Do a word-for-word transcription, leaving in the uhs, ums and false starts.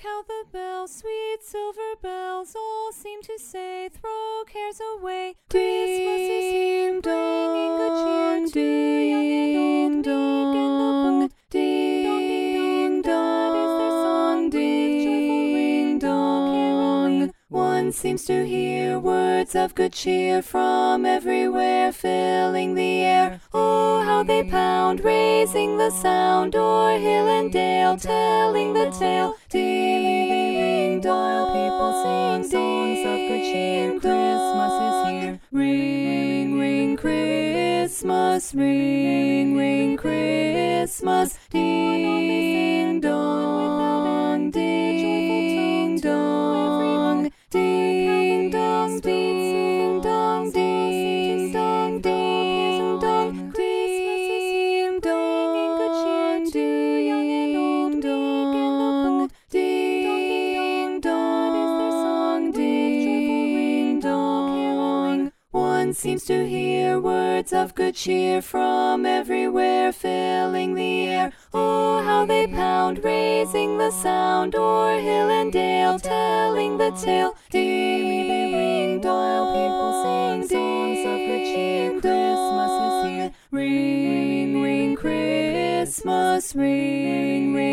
how the bells, sweet silver bells, all seem to say, throw cares away. Christmas is here, bringing good cheer to young and old, meek and the bold. Ding dong, ding dong, that is their song, with joyful ring dong caroling. One seems to hear words of good cheer from everywhere, filling the air. Oh, how they pound, raising the sound, o'er hill and dale, telling the tale. Daily they ring dong, people sing songs of good cheer. Christmas is here. Ring, ring, Christmas, ring, ring, Christmas. Ding dong, ding dong, ding dong, ding dong, ding dong, ding dong. Christmas is here, bringing good cheer to young and old, meek and the bold. Ding dong, that is their song, ding ring dong caroling. One seems to hear words of good cheer from everywhere, filling the air. Oh, how they pound, raising the sound, o'er hill and dale, telling the tale. Daily they ring dong, people sing songs of good cheer. Christmas is here. Ring, ring, Christmas, ring, ring.